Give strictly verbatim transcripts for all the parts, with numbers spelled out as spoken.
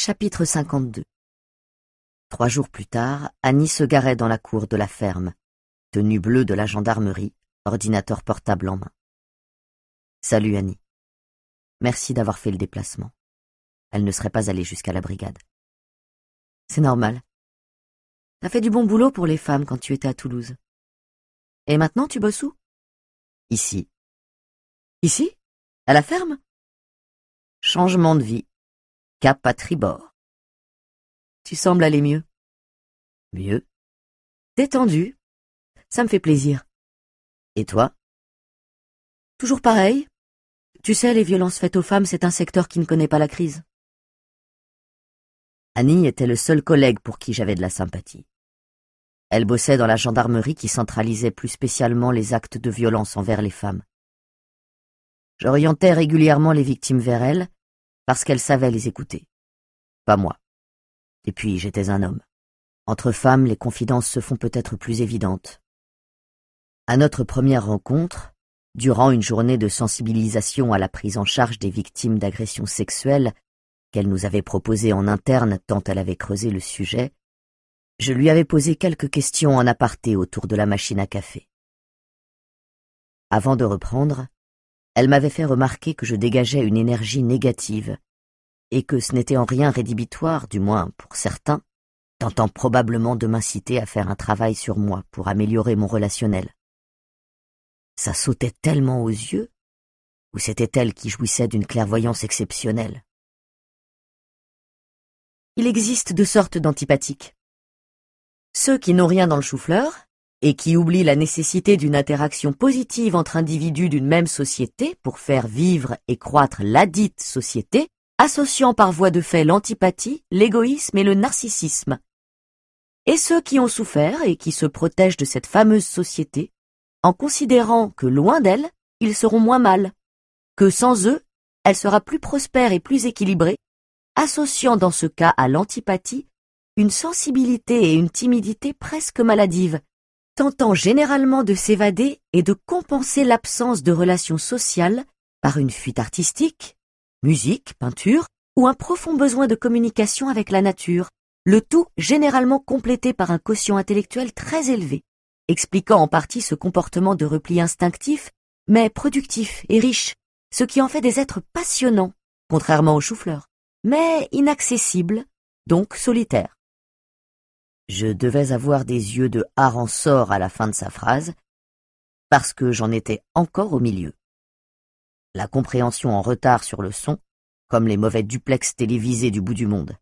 Chapitre cinquante-deux. Trois jours plus tard, Annie se garait dans la cour de la ferme, tenue bleue de la gendarmerie, ordinateur portable en main. « Salut Annie. Merci d'avoir fait le déplacement. Elle ne serait pas allée jusqu'à la brigade. »« C'est normal. T'as fait du bon boulot pour les femmes quand tu étais à Toulouse. Et maintenant tu bosses où ? » ?»« Ici. »« Ici ? À la ferme ? » ?»« Changement de vie. Cap à tribord. »« Tu sembles aller mieux. »« Mieux. »« Détendu. Ça me fait plaisir. »« Et toi ? » ?»« Toujours pareil. Tu sais, les violences faites aux femmes, c'est un secteur qui ne connaît pas la crise. » Annie était le seul collègue pour qui j'avais de la sympathie. Elle bossait dans la gendarmerie qui centralisait plus spécialement les actes de violence envers les femmes. J'orientais régulièrement les victimes vers elle parce qu'elle savait les écouter. Pas moi. Et puis j'étais un homme. Entre femmes, les confidences se font peut-être plus évidentes. À notre première rencontre, durant une journée de sensibilisation à la prise en charge des victimes d'agressions sexuelles qu'elle nous avait proposée en interne tant elle avait creusé le sujet, je lui avais posé quelques questions en aparté autour de la machine à café. Avant de reprendre, elle m'avait fait remarquer que je dégageais une énergie négative et que ce n'était en rien rédhibitoire, du moins pour certains, tentant probablement de m'inciter à faire un travail sur moi pour améliorer mon relationnel. Ça sautait tellement aux yeux, ou c'était elle qui jouissait d'une clairvoyance exceptionnelle. Il existe deux sortes d'antipathiques. Ceux qui n'ont rien dans le chou-fleur et qui oublient la nécessité d'une interaction positive entre individus d'une même société pour faire vivre et croître ladite société, associant par voie de fait l'antipathie, l'égoïsme et le narcissisme. Et ceux qui ont souffert et qui se protègent de cette fameuse société en considérant que loin d'elle, ils seront moins mal, que sans eux, elle sera plus prospère et plus équilibrée, associant dans ce cas à l'antipathie une sensibilité et une timidité presque maladives, tentant généralement de s'évader et de compenser l'absence de relations sociales par une fuite artistique, musique, peinture, ou un profond besoin de communication avec la nature, le tout généralement complété par un quotient intellectuel très élevé, expliquant en partie ce comportement de repli instinctif, mais productif et riche, ce qui en fait des êtres passionnants, contrairement aux choux-fleurs, mais inaccessibles, donc solitaires. Je devais avoir des yeux de harançor à la fin de sa phrase, parce que j'en étais encore au milieu. La compréhension en retard sur le son, comme les mauvais duplex télévisés du bout du monde.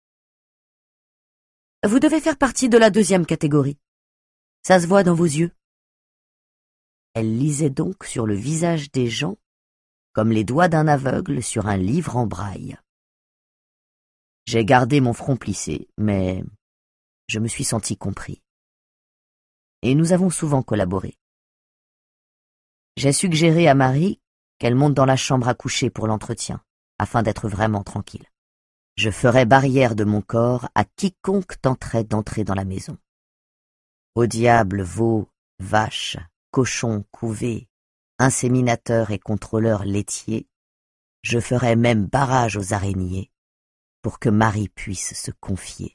Vous devez faire partie de la deuxième catégorie. Ça se voit dans vos yeux. Elle lisait donc sur le visage des gens, comme les doigts d'un aveugle sur un livre en braille. J'ai gardé mon front plissé, mais je me suis senti compris. Et nous avons souvent collaboré. J'ai suggéré à Marie qu'elle monte dans la chambre à coucher pour l'entretien, afin d'être vraiment tranquille. Je ferai barrière de mon corps à quiconque tenterait d'entrer dans la maison. Au diable veaux, vaches, cochons couvés, inséminateurs et contrôleurs laitiers, je ferai même barrage aux araignées pour que Marie puisse se confier.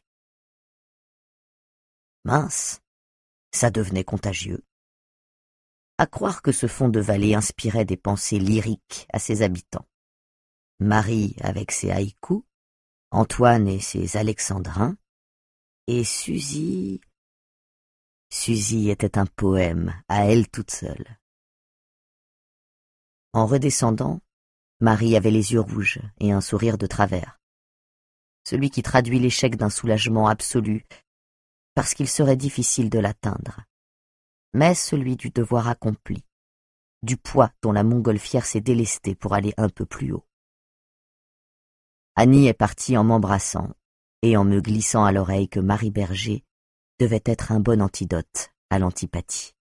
Mince, ça devenait contagieux. À croire que ce fond de vallée inspirait des pensées lyriques à ses habitants. Marie avec ses haïkus, Antoine et ses alexandrins, et Suzy... Suzy était un poème, à elle toute seule. En redescendant, Marie avait les yeux rouges et un sourire de travers. Celui qui traduit l'échec d'un soulagement absolu, parce qu'il serait difficile de l'atteindre, mais celui du devoir accompli, du poids dont la montgolfière s'est délestée pour aller un peu plus haut. Annie est partie en m'embrassant et en me glissant à l'oreille que Marie Berger devait être un bon antidote à l'antipathie.